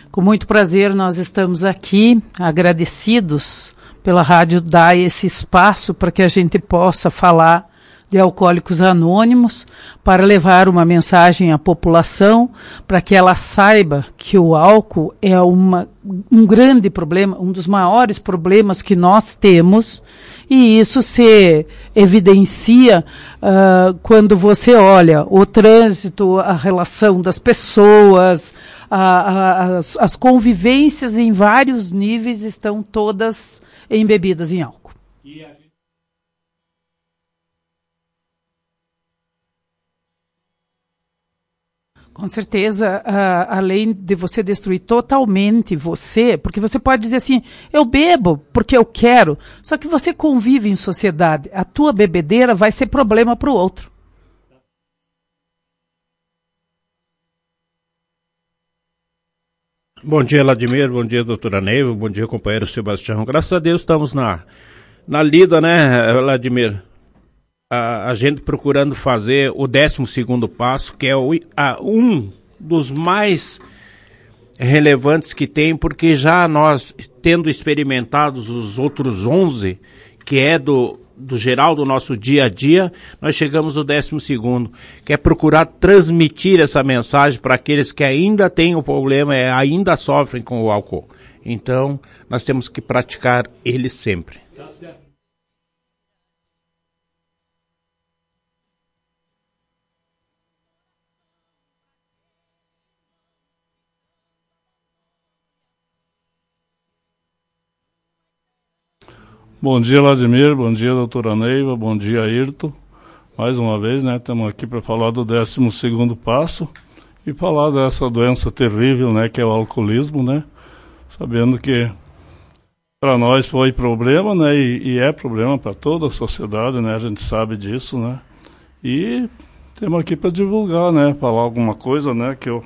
Com muito prazer, nós estamos aqui agradecidos pela rádio dar esse espaço para que a gente possa falar de Alcoólicos Anônimos, para levar uma mensagem à população, para que ela saiba que o álcool é um grande problema, um dos maiores problemas que nós temos, e isso se evidencia quando você olha o trânsito, a relação das pessoas, as convivências em vários níveis estão todas embebidas em álcool. Com certeza, além de você destruir totalmente você, porque você pode dizer assim, eu bebo porque eu quero, só que você convive em sociedade, a tua bebedeira vai ser problema para o outro. Bom dia, Vladimir, bom dia, doutora Neiva, bom dia, companheiro Sebastião. Graças a Deus estamos na lida, né, Vladimir? A gente procurando fazer o 12º passo, que é um dos mais relevantes que tem, porque já nós, tendo experimentados os outros 11, que é do geral do nosso dia a dia, nós chegamos no 12º, que é procurar transmitir essa mensagem para aqueles que ainda têm o problema, ainda sofrem com o álcool. Então, nós temos que praticar ele sempre. Tá certo. Bom dia, Vladimir, bom dia, doutora Neiva, bom dia, Ayrton. Mais uma vez, né, estamos aqui para falar do 12º passo e falar dessa doença terrível, né, que é o alcoolismo, né, sabendo que para nós foi problema, né, e é problema para toda a sociedade, né, a gente sabe disso, né, e temos aqui para divulgar, né, falar alguma coisa, né, que o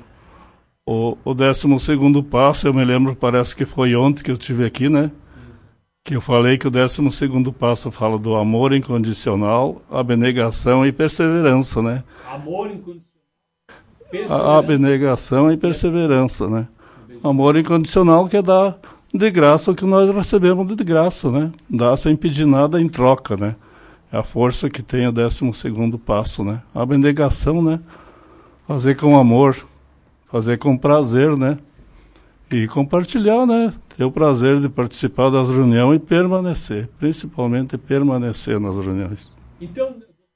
12º passo, eu me lembro, parece que foi ontem que eu estive aqui, né, que eu falei que o 12º passo fala do amor incondicional, abnegação e perseverança, né? Amor incondicional, abnegação e perseverança, né? Amor incondicional que é dar de graça o que nós recebemos de graça, né? Dar sem pedir nada em troca, né? É a força que tem o 12º passo, né? A abnegação, né? Fazer com amor, fazer com prazer, né? E compartilhar, né? Ter o prazer de participar das reuniões e permanecer, principalmente permanecer nas reuniões. Então,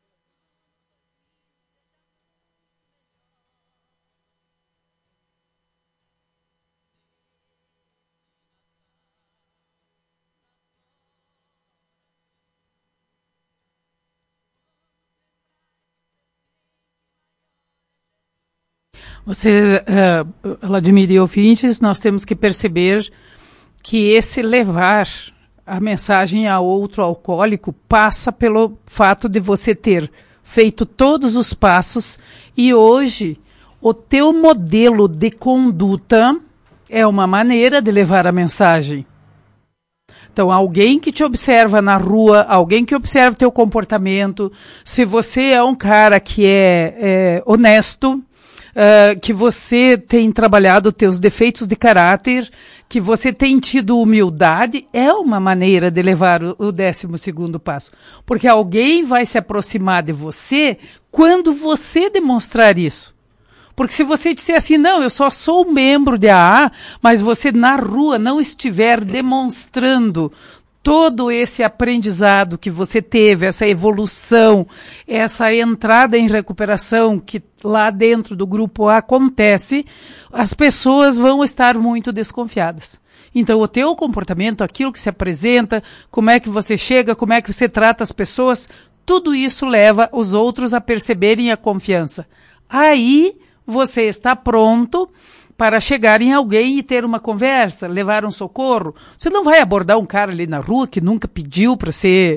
Você, Vladimir e ouvintes, nós temos que perceber que esse levar a mensagem a outro alcoólico passa pelo fato de você ter feito todos os passos e hoje o teu modelo de conduta é uma maneira de levar a mensagem. Então, alguém que te observa na rua, alguém que observa o teu comportamento, se você é um cara que é honesto, que você tem trabalhado teus defeitos de caráter, que você tem tido humildade, é uma maneira de levar o 12º passo. Porque alguém vai se aproximar de você quando você demonstrar isso. Porque se você disser assim, não, eu só sou membro de AA, mas você na rua não estiver demonstrando todo esse aprendizado que você teve, essa evolução, essa entrada em recuperação que lá dentro do grupo acontece, as pessoas vão estar muito desconfiadas. Então, o teu comportamento, aquilo que se apresenta, como é que você chega, como é que você trata as pessoas, tudo isso leva os outros a perceberem a confiança. Aí, você está pronto para chegar em alguém e ter uma conversa, levar um socorro. Você não vai abordar um cara ali na rua que nunca pediu para ser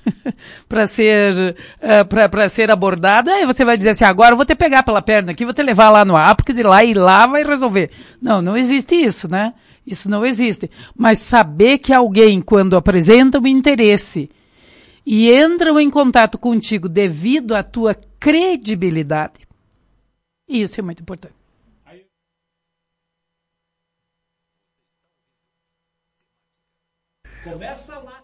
para ser abordado. Aí você vai dizer assim, agora eu vou te pegar pela perna aqui, vou te levar lá no ar, porque de lá e lá vai resolver. Não, não existe isso, né? Isso não existe. Mas saber que alguém, quando apresenta um interesse e entram em contato contigo devido à tua credibilidade, isso é muito importante. Começa lá.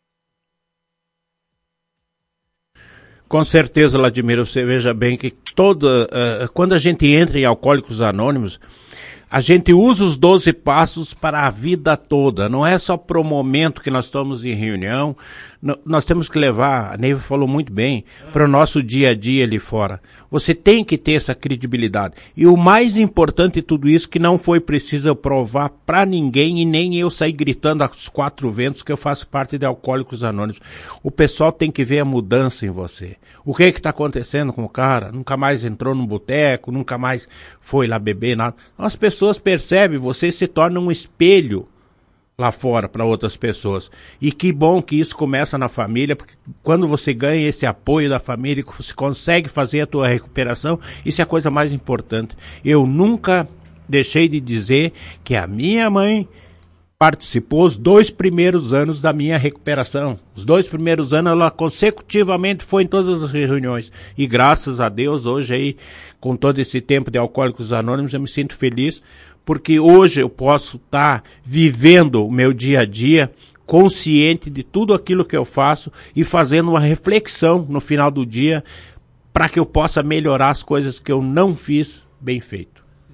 Com certeza, Vladimir, você veja bem que quando a gente entra em Alcoólicos Anônimos, a gente usa os 12 passos para a vida toda. Não é só para o momento que nós estamos em reunião. Nós temos que levar, a Neiva falou muito bem, para o nosso dia a dia ali fora. Você tem que ter essa credibilidade. E o mais importante de tudo isso, que não foi preciso eu provar para ninguém e nem eu sair gritando aos 4 ventos que eu faço parte de Alcoólicos Anônimos. O pessoal tem que ver a mudança em você. O que está acontecendo com o cara? Nunca mais entrou num boteco, nunca mais foi lá beber, nada. As pessoas percebem, você se torna um espelho lá fora para outras pessoas. E que bom que isso começa na família, porque quando você ganha esse apoio da família, você consegue fazer a tua recuperação, isso é a coisa mais importante. Eu nunca deixei de dizer que a minha mãe participou os 2 primeiros anos da minha recuperação. Os 2 primeiros anos ela consecutivamente foi em todas as reuniões. E graças a Deus, hoje aí, com todo esse tempo de Alcoólicos Anônimos, eu me sinto feliz, porque hoje eu posso estar vivendo o meu dia a dia, consciente de tudo aquilo que eu faço e fazendo uma reflexão no final do dia para que eu possa melhorar as coisas que eu não fiz bem feito.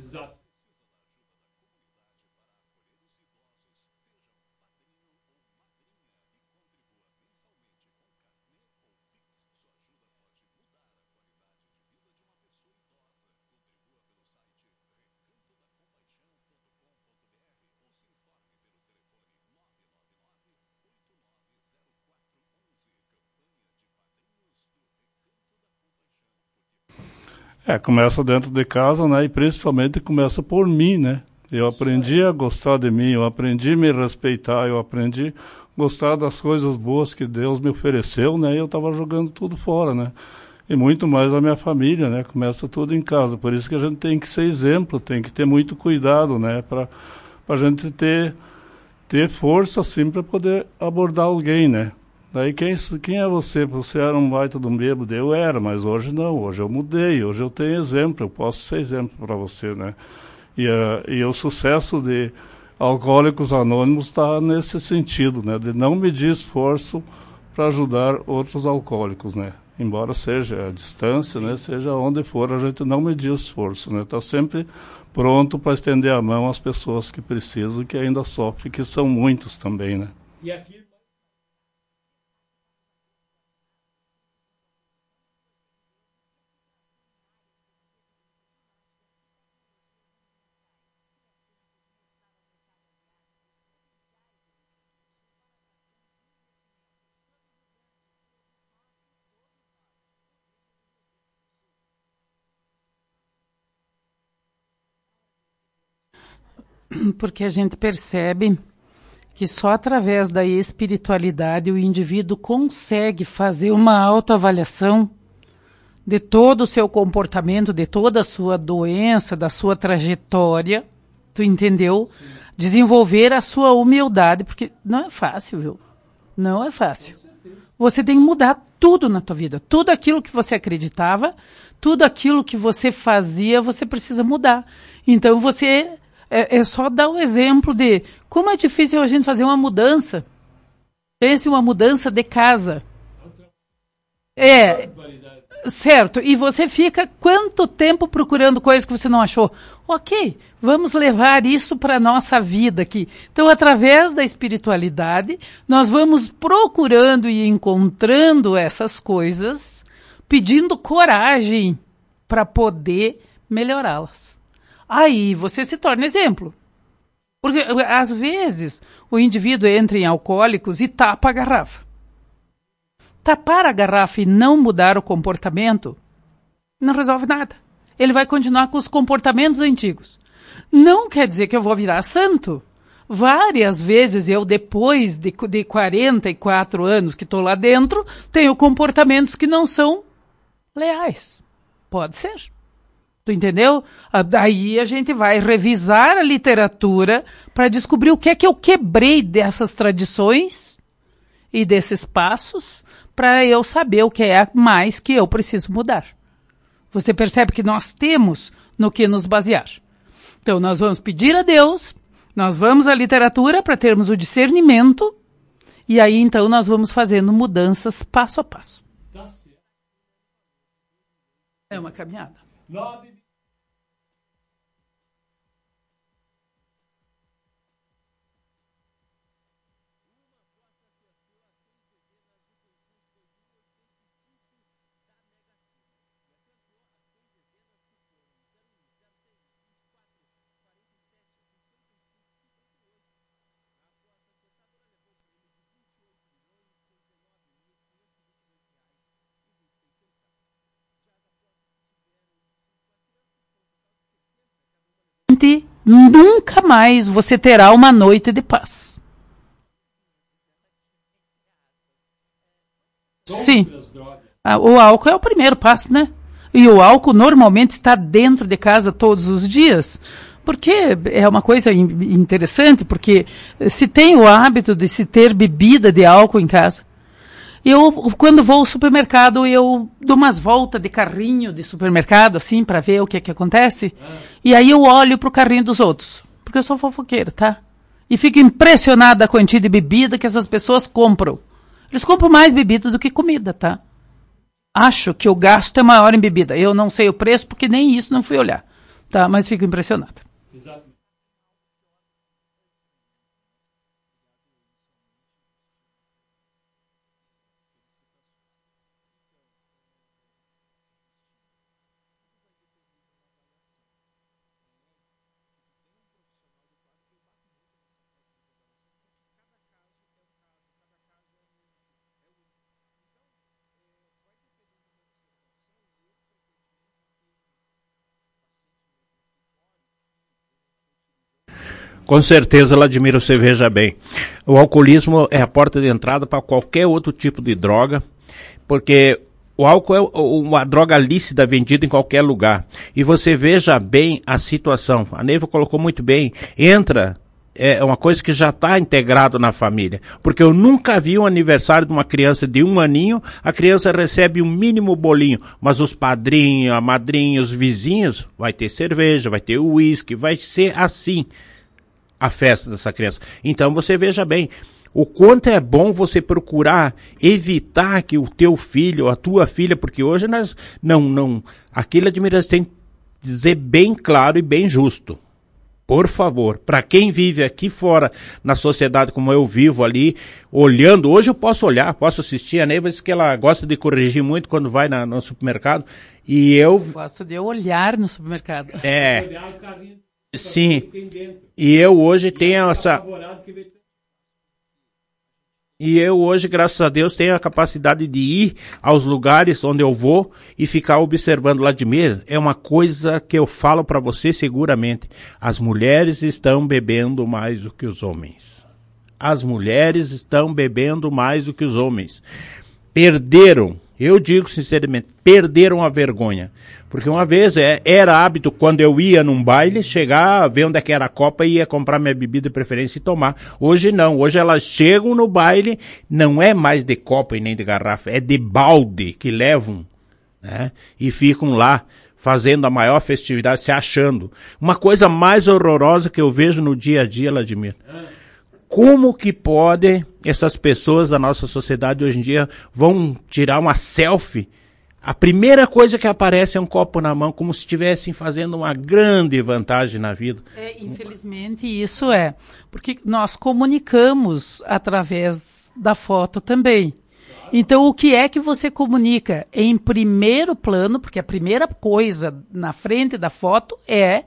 Começa dentro de casa, né? E principalmente começa por mim, né? Eu aprendi a gostar de mim, eu aprendi a me respeitar, eu aprendi a gostar das coisas boas que Deus me ofereceu, né? E eu estava jogando tudo fora, né? E muito mais a minha família, né? Começa tudo em casa. Por isso que a gente tem que ser exemplo, tem que ter muito cuidado, né? Para a gente ter força, assim, para poder abordar alguém, né? Daí quem é você? Você era um baita de um bêbado? Eu era, mas hoje não. Hoje eu mudei, hoje eu tenho exemplo, eu posso ser exemplo para você, né? E o sucesso de Alcoólicos Anônimos está nesse sentido, né? De não medir esforço para ajudar outros alcoólicos, né? Embora seja a distância, né? Seja onde for, a gente não medir o esforço, né? Está sempre pronto para estender a mão às pessoas que precisam e que ainda sofrem, que são muitos também, né? E aqui... Porque a gente percebe que só através da espiritualidade o indivíduo consegue fazer uma autoavaliação de todo o seu comportamento, de toda a sua doença, da sua trajetória, tu entendeu? Sim. Desenvolver a sua humildade, porque não é fácil, viu? Não é fácil. Você tem que mudar tudo na tua vida. Tudo aquilo que você acreditava, tudo aquilo que você fazia, você precisa mudar. Então você... É só dar um exemplo de como é difícil a gente fazer uma mudança. Pense uma mudança de casa. Certo. E você fica quanto tempo procurando coisas que você não achou? Ok, vamos levar isso para a nossa vida aqui. Então, através da espiritualidade, nós vamos procurando e encontrando essas coisas, pedindo coragem para poder melhorá-las. Aí você se torna exemplo. Porque, às vezes, o indivíduo entra em alcoólicos e tapa a garrafa. Tapar a garrafa e não mudar o comportamento não resolve nada. Ele vai continuar com os comportamentos antigos. Não quer dizer que eu vou virar santo. Várias vezes eu, depois de 44 anos que estou lá dentro, tenho comportamentos que não são leais. Pode ser. Tu entendeu? Daí a gente vai revisar a literatura para descobrir o que é que eu quebrei dessas tradições e desses passos para eu saber o que é mais que eu preciso mudar. Você percebe que nós temos no que nos basear. Então nós vamos pedir a Deus, nós vamos à literatura para termos o discernimento E aí, então, nós vamos fazendo mudanças passo a passo. Tá certo. É uma caminhada. 9. Nunca mais você terá uma noite de paz. Sim. O álcool é o primeiro passo, né? E o álcool normalmente está dentro de casa todos os dias. Porque é uma coisa interessante, porque se tem o hábito de se ter bebida de álcool em casa. Eu, quando vou ao supermercado, eu dou umas voltas de carrinho de supermercado, assim, para ver o que acontece. E aí eu olho pro carrinho dos outros. Porque eu sou fofoqueira, tá? E fico impressionada com a quantidade de bebida que essas pessoas compram. Eles compram mais bebida do que comida, tá? Acho que o gasto é maior em bebida. Eu não sei o preço, porque nem isso não fui olhar. Tá? Mas fico impressionada. Exato. Com certeza, Vladimir, você veja bem. O alcoolismo é a porta de entrada para qualquer outro tipo de droga, porque o álcool é uma droga lícita vendida em qualquer lugar. E você veja bem a situação. A Neiva colocou muito bem. É uma coisa que já está integrado na família. Porque eu nunca vi um aniversário de uma criança de 1 aninho, a criança recebe um mínimo bolinho, mas os padrinhos, a madrinha, os vizinhos, vai ter cerveja, vai ter uísque, vai ser assim a festa dessa criança. Então você veja bem, o quanto é bom você procurar evitar que o teu filho, ou a tua filha, porque hoje nós, aquilo admiração tem que dizer bem claro e bem justo. Por favor, para quem vive aqui fora, na sociedade como eu vivo ali, olhando, hoje eu posso olhar, posso assistir, a Neiva diz que ela gosta de corrigir muito quando vai no supermercado, e eu... Gosto de olhar no supermercado. Olhar o carrinho. Sim, e eu hoje tenho essa... E eu hoje, graças a Deus, tenho a capacidade de ir aos lugares onde eu vou e ficar observando. Vladimir, é uma coisa que eu falo para você seguramente. As mulheres estão bebendo mais do que os homens. As mulheres estão bebendo mais do que os homens. Perderam, eu digo sinceramente, perderam a vergonha. Porque uma vez era hábito, quando eu ia num baile, chegar, ver onde é que era a copa e ia comprar minha bebida de preferência e tomar. Hoje não, hoje elas chegam no baile, não é mais de copa e nem de garrafa, é de balde que levam, né? E ficam lá fazendo a maior festividade, se achando. Uma coisa mais horrorosa que eu vejo no dia a dia, Vladimir. Como que pode essas pessoas da nossa sociedade hoje em dia vão tirar uma selfie? A primeira coisa que aparece é um copo na mão, como se estivessem fazendo uma grande vantagem na vida. Infelizmente isso é, porque nós comunicamos através da foto também. Então o que é que você comunica? Em primeiro plano, porque a primeira coisa na frente da foto é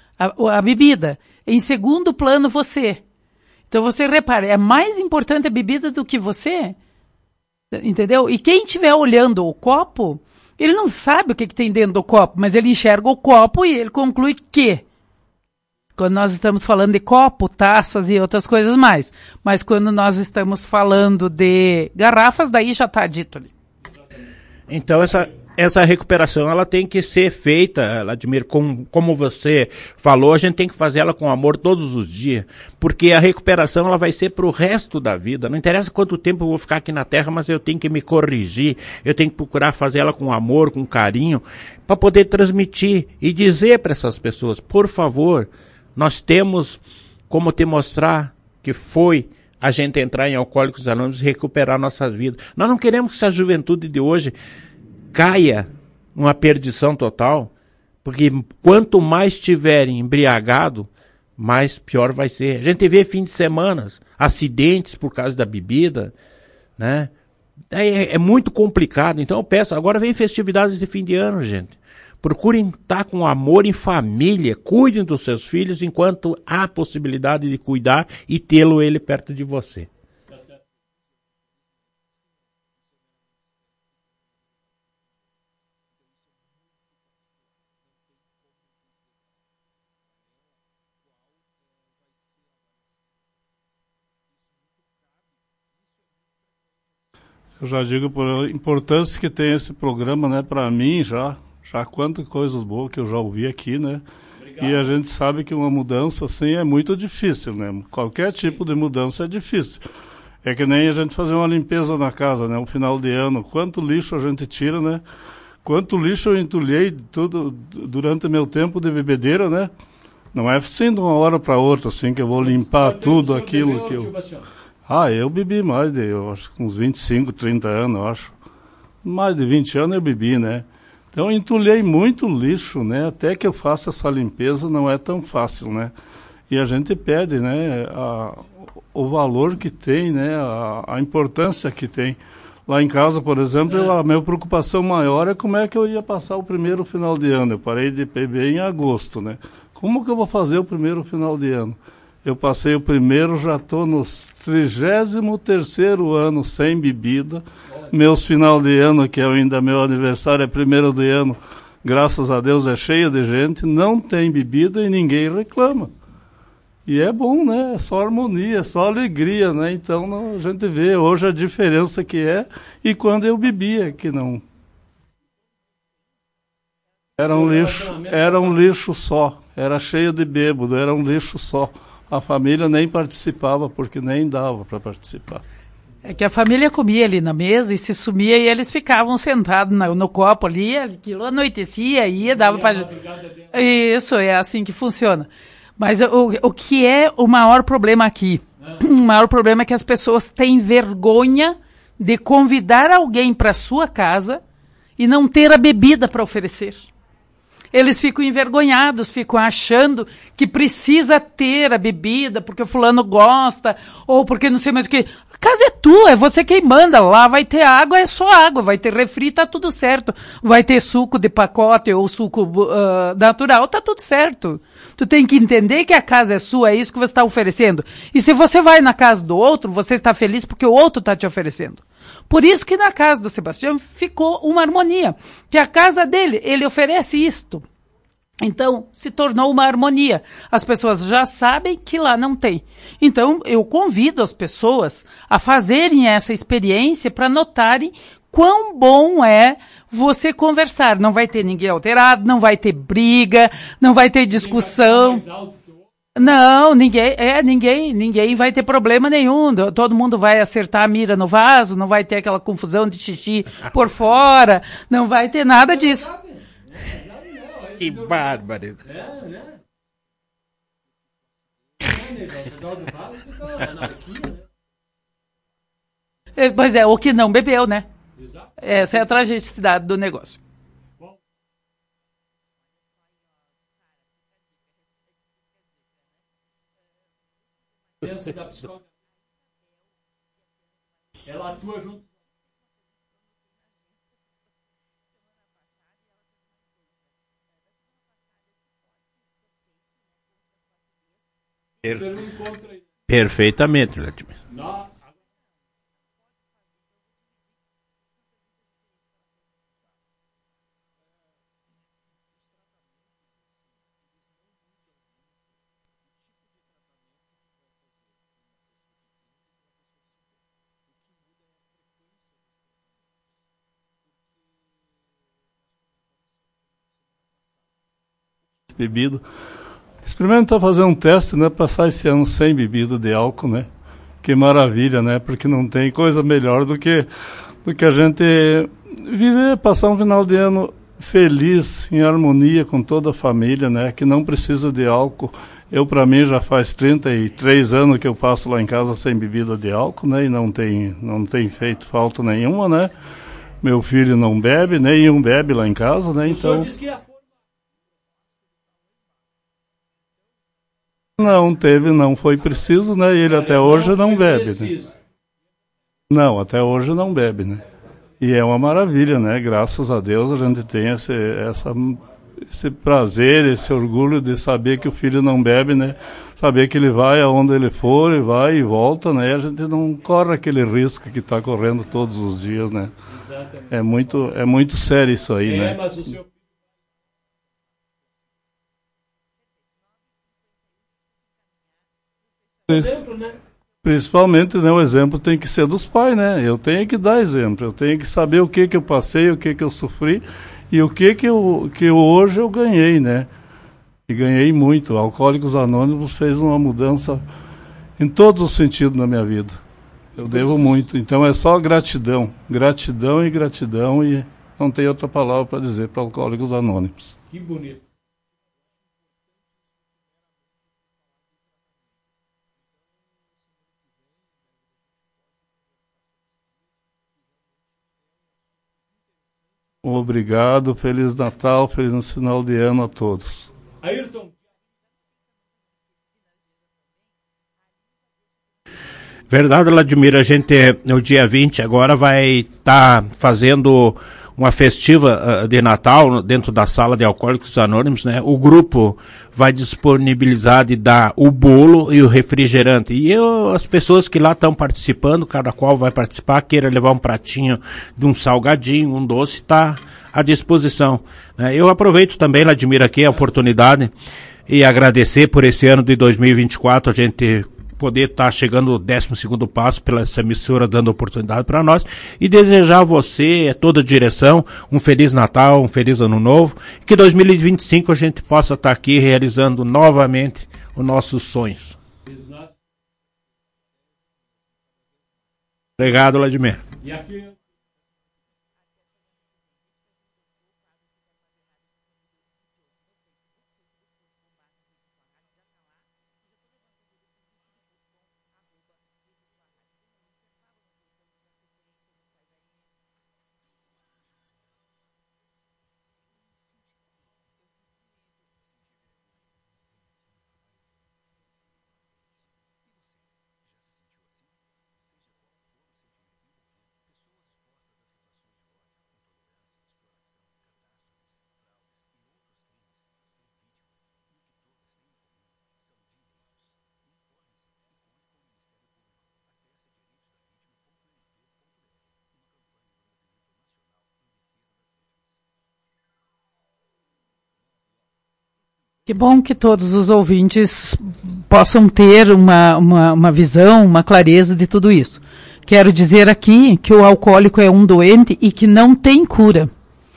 a bebida. Em segundo plano, você. Então você repara, é mais importante a bebida do que você, entendeu? E quem estiver olhando o copo, ele não sabe o que tem dentro do copo, mas ele enxerga o copo e ele conclui que, quando nós estamos falando de copo, taças e outras coisas mais, mas quando nós estamos falando de garrafas, daí já está dito ali. Então essa recuperação, ela tem que ser feita, Vladimir, como você falou, a gente tem que fazer ela com amor todos os dias, porque a recuperação ela vai ser pro resto da vida. Não interessa quanto tempo eu vou ficar aqui na Terra, mas eu tenho que me corrigir, eu tenho que procurar fazer ela com amor, com carinho, para poder transmitir e dizer para essas pessoas, por favor, nós temos como te mostrar que foi a gente entrar em Alcoólicos Anônimos e recuperar nossas vidas. Nós não queremos que essa juventude de hoje caia numa perdição total, porque quanto mais estiverem embriagados, mais pior vai ser. A gente vê fim de semana, acidentes por causa da bebida, né? É muito complicado. Então eu peço, agora vem festividades de fim de ano, gente. Procurem estar com amor em família, cuidem dos seus filhos enquanto há possibilidade de cuidar e tê-lo ele perto de você. Eu já digo por a importância que tem esse programa, né, para mim já quantas coisas boas que eu já ouvi aqui, né? Obrigado. E a gente sabe que uma mudança assim é muito difícil, né? Qualquer tipo de mudança é difícil. É que nem a gente fazer uma limpeza na casa, né? No final de ano, quanto lixo a gente tira, né? Quanto lixo eu entulhei tudo durante meu tempo de bebedeira, né? Não é assim de uma hora para outra, assim, que eu vou limpar tudo aquilo que eu... eu bebi mais de, eu acho, uns 25, 30 anos, eu acho. Mais de 20 anos eu bebi, né? Então, eu entulhei muito lixo, né? Até que eu faça essa limpeza não é tão fácil, né? E a gente pede, né? O valor que tem, né? A importância que tem. Lá em casa, por exemplo, a minha preocupação maior é como é que eu ia passar o primeiro final de ano. Eu parei de beber em agosto, né? Como que eu vou fazer o primeiro final de ano? Eu passei o primeiro, já estou no 33º ano sem bebida. Meus final de ano, que é ainda meu aniversário, é 1º de ano, graças a Deus é cheio de gente, não tem bebida e ninguém reclama. E é bom, né? É só harmonia, é só alegria, né? Então a gente vê hoje a diferença que é e quando eu bebia, que não... Era um lixo só, era cheio de bêbado, era um lixo só. A família nem participava, porque nem dava para participar. É que a família comia ali na mesa e se sumia e eles ficavam sentados no copo ali, aquilo anoitecia, ia, dava para... Isso, é assim que funciona. Mas o que é o maior problema aqui? O maior problema é que as pessoas têm vergonha de convidar alguém para sua casa e não ter a bebida para oferecer. Eles ficam envergonhados, ficam achando que precisa ter a bebida porque o fulano gosta, ou porque não sei mais o que. A casa é tua, é você quem manda. Lá vai ter água, é só água. Vai ter refri, tá tudo certo. Vai ter suco de pacote ou suco natural, tá tudo certo. Tu tem que entender que a casa é sua, é isso que você está oferecendo. E se você vai na casa do outro, você está feliz porque o outro está te oferecendo. Por isso que na casa do Sebastião ficou uma harmonia. Que a casa dele, ele oferece isto. Então, se tornou uma harmonia. As pessoas já sabem que lá não tem. Então, eu convido as pessoas a fazerem essa experiência para notarem quão bom é você conversar. Não vai ter ninguém alterado, não vai ter briga, não vai ter discussão. Não, ninguém vai ter problema nenhum. Todo mundo vai acertar a mira no vaso, não vai ter aquela confusão de xixi por fora, não vai ter nada disso. Que bárbaro. Pois é, o que não bebeu, né? Essa é a tragicidade do negócio. Ela atua junto. Perfeitamente, Vladimir. Bebido. Experimenta fazer um teste, né? Passar esse ano sem bebida de álcool, né? Que maravilha, né? Porque não tem coisa melhor do que a gente viver, passar um final de ano feliz, em harmonia com toda a família, né? Que não precisa de álcool. Para mim, já faz 33 anos que eu passo lá em casa sem bebida de álcool, né? E não tem feito falta nenhuma, né? Meu filho não bebe, nenhum bebe lá em casa, né? Então... Não foi preciso, né? E ele até hoje não bebe, né? Não, até hoje não bebe, né? E é uma maravilha, né? Graças a Deus a gente tem esse prazer, esse orgulho de saber que o filho não bebe, né? Saber que ele vai aonde ele for, e vai e volta, né? A gente não corre aquele risco que está correndo todos os dias, né? Exatamente. É muito sério isso aí, né? Mas o seu... Exemplo, né? Principalmente, né, o exemplo tem que ser dos pais, né? Eu tenho que dar exemplo, eu tenho que saber o que eu passei, o que eu sofri e o que hoje eu ganhei, né? E ganhei muito. Alcoólicos Anônimos fez uma mudança em todos os sentidos na minha vida. Eu devo muito. Então é só gratidão, gratidão e não tem outra palavra para dizer para Alcoólicos Anônimos. Que bonito. Obrigado, Feliz Natal, feliz final de ano a todos. Ayrton. Verdade, Vladimir, a gente no dia 20 agora vai estar fazendo uma festiva de Natal dentro da sala de Alcoólicos Anônimos, né? O grupo vai disponibilizar de dar o bolo e o refrigerante. E as pessoas que lá estão participando, cada qual vai participar, queira levar um pratinho de um salgadinho, um doce, está à disposição. Eu aproveito também, Vladimir, aqui a oportunidade e agradecer por esse ano de 2024, a gente poder estar chegando no 12º passo pela essa emissora dando oportunidade para nós e desejar a você, toda a direção, um Feliz Natal, um Feliz Ano Novo, que 2025 a gente possa estar aqui realizando novamente os nossos sonhos. Obrigado, Vladimir. E aqui... Que bom que todos os ouvintes possam ter uma visão, uma clareza de tudo isso. Quero dizer aqui que o alcoólico é um doente e que não tem cura.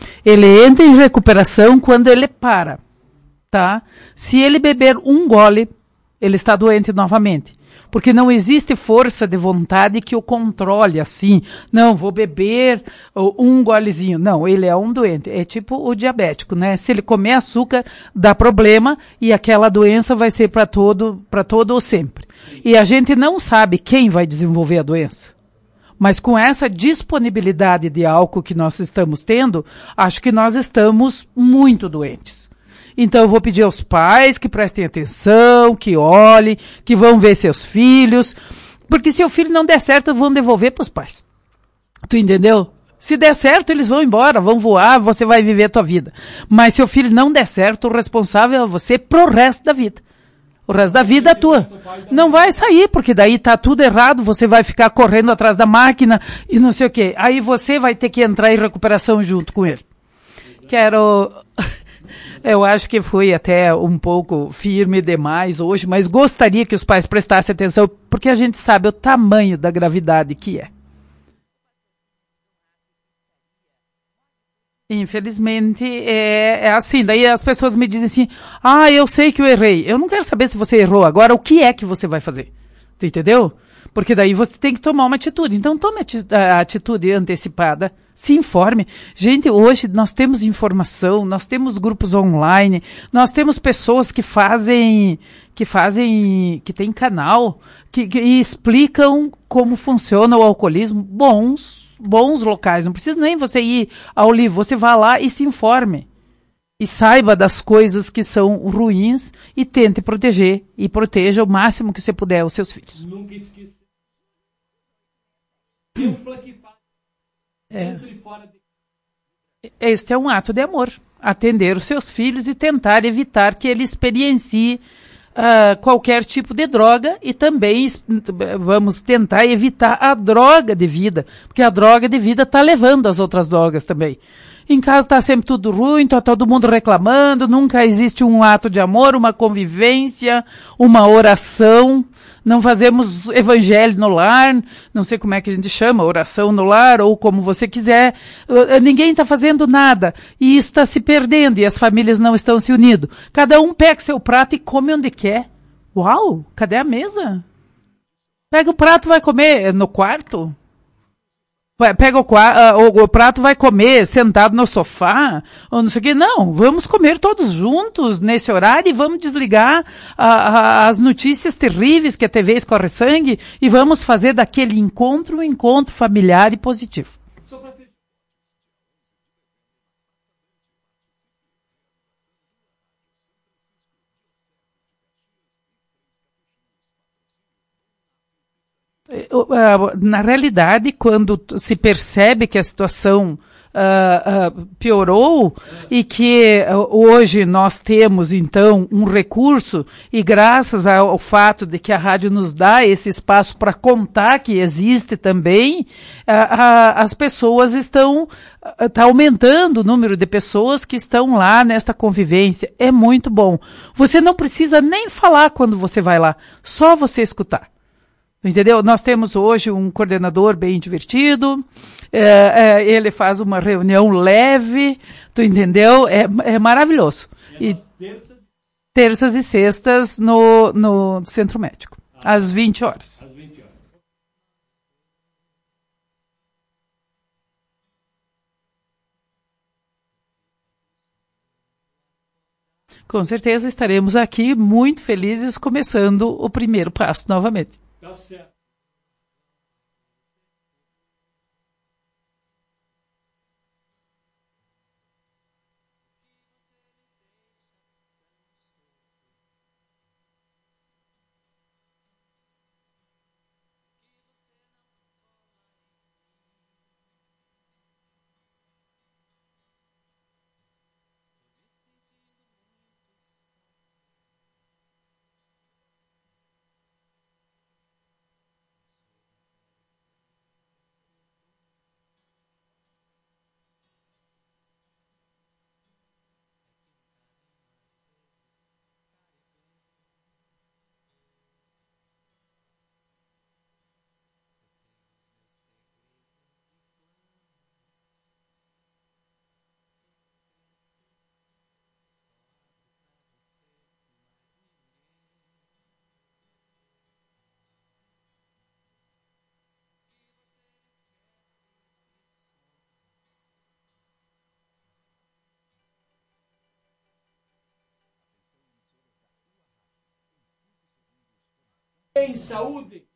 Ele entra em recuperação quando ele para, tá? Se ele beber um gole, ele está doente novamente. Porque não existe força de vontade que o controle assim. Não, vou beber um golezinho. Não, ele é um doente. É tipo o diabético, né? Se ele comer açúcar, dá problema e aquela doença vai ser para todo ou sempre. E a gente não sabe quem vai desenvolver a doença. Mas com essa disponibilidade de álcool que nós estamos tendo, acho que nós estamos muito doentes. Então eu vou pedir aos pais que prestem atenção, que olhem, que vão ver seus filhos, porque se o filho não der certo, vão devolver para os pais. Tu entendeu? Se der certo, eles vão embora, vão voar, você vai viver a tua vida. Mas se o filho não der certo, o responsável é você pro resto da vida. O resto da vida é tua. Não vai sair, porque daí tá tudo errado, você vai ficar correndo atrás da máquina e não sei o quê. Aí você vai ter que entrar em recuperação junto com ele. Eu acho que fui até um pouco firme demais hoje, mas gostaria que os pais prestassem atenção, porque a gente sabe o tamanho da gravidade que é. Infelizmente, é assim. Daí as pessoas me dizem assim, eu sei que eu errei. Eu não quero saber se você errou agora, o que é que você vai fazer? Tu entendeu? Porque daí você tem que tomar uma atitude. Então tome a atitude antecipada, se informe. Gente, hoje nós temos informação, nós temos grupos online, nós temos pessoas que têm canal, que explicam como funciona o alcoolismo, bons locais. Não precisa nem você ir ao livro, você vá lá e se informe. E saiba das coisas que são ruins e tente proteger e proteja o máximo que você puder os seus filhos. Nunca esqueça. Templa que faz dentro e fora de... Este é um ato de amor. Atender os seus filhos e tentar evitar que ele experiencie qualquer tipo de droga e também vamos tentar evitar a droga de vida, porque a droga de vida está levando as outras drogas também. Em casa está sempre tudo ruim, está todo mundo reclamando, nunca existe um ato de amor, uma convivência, uma oração. Não fazemos evangelho no lar, não sei como é que a gente chama, oração no lar, ou como você quiser. Ninguém está fazendo nada. E isso está se perdendo, e as famílias não estão se unindo. Cada um pega seu prato e come onde quer. Uau, cadê a mesa? Pega o prato e vai comer no quarto? Pega o prato, vai comer sentado no sofá, ou não sei o quê. Não, vamos comer todos juntos nesse horário e vamos desligar as notícias terríveis que a TV escorre sangue e vamos fazer daquele encontro um encontro familiar e positivo. Na realidade, quando se percebe que a situação piorou e que hoje nós temos, então, um recurso e graças ao fato de que a rádio nos dá esse espaço para contar que existe também, as pessoas está aumentando o número de pessoas que estão lá nesta convivência. É muito bom. Você não precisa nem falar quando você vai lá, só você escutar. Entendeu? Nós temos hoje um coordenador bem divertido, ele faz uma reunião leve, tu entendeu? É maravilhoso. E terças e sextas no Centro Médico, às 20 horas. Às 20 horas. Com certeza estaremos aqui muito felizes começando o primeiro passo novamente. Tá certo. Em saúde.